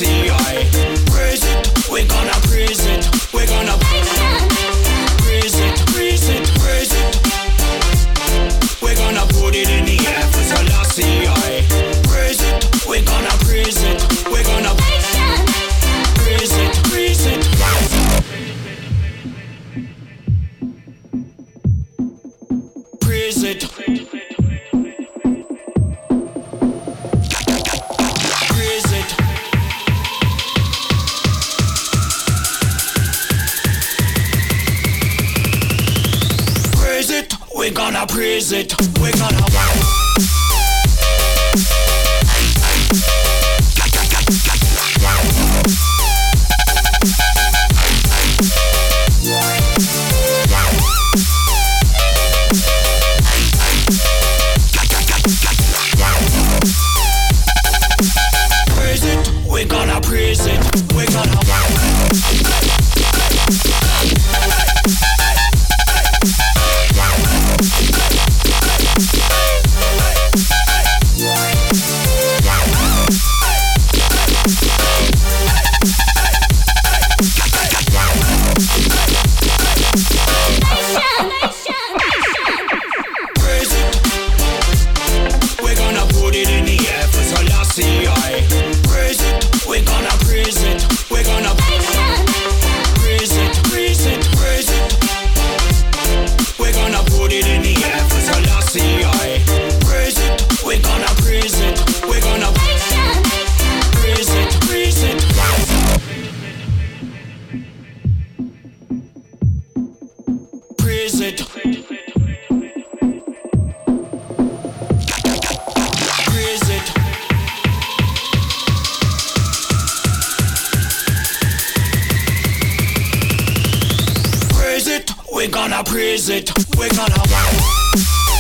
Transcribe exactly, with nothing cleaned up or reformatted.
Selassie, I praise it, we're gonna praise it, we're gonna praise it, praise it, praise it. We're gonna put it in the air for Selassie, I praise it, we're gonna praise it, we're gonna praise it, praise it. Praise it. We're gonna praise it, we're gonna praise it, we're gonna praise it, we're gonna We're gonna praise it, we're gonna